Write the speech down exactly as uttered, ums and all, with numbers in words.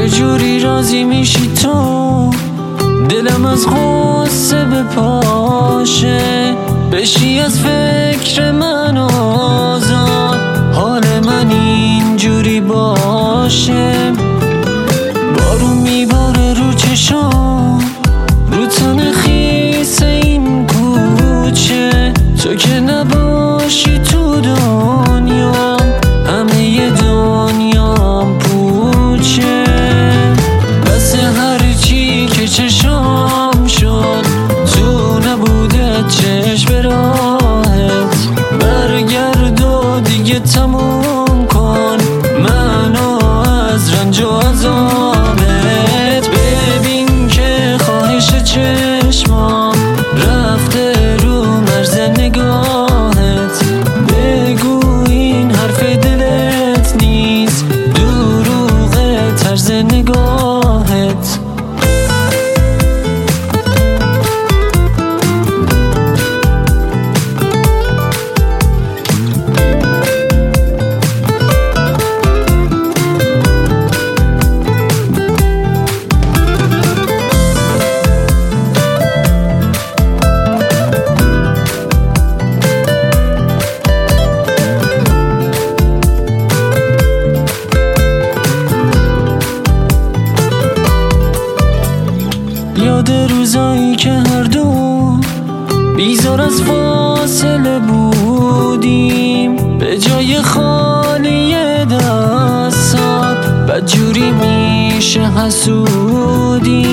چجوری راضی میشی تو دلم از غصه بپاشه، بشی از فکر من آزاد، حال من اینجوری باشه. بارون میباره رو چشام، رو تن خیس این کوچه، تو که نباشی تو دنیا همه دنیام پوچه. بس هر چی که چشام شد تو نبوده چشم راحت، برگرد و دیگه تموم کن منو از رنج و عذابت. ببین که خواهش چشمام رفته رو مرز نگاهت، بگو این حرف دلت نیست، دروغ طرز نگاهت. یاد روزایی که هر دو بیزار از فاصله بودیم، به جای خالی دستات بدجوری میشه حسودیم.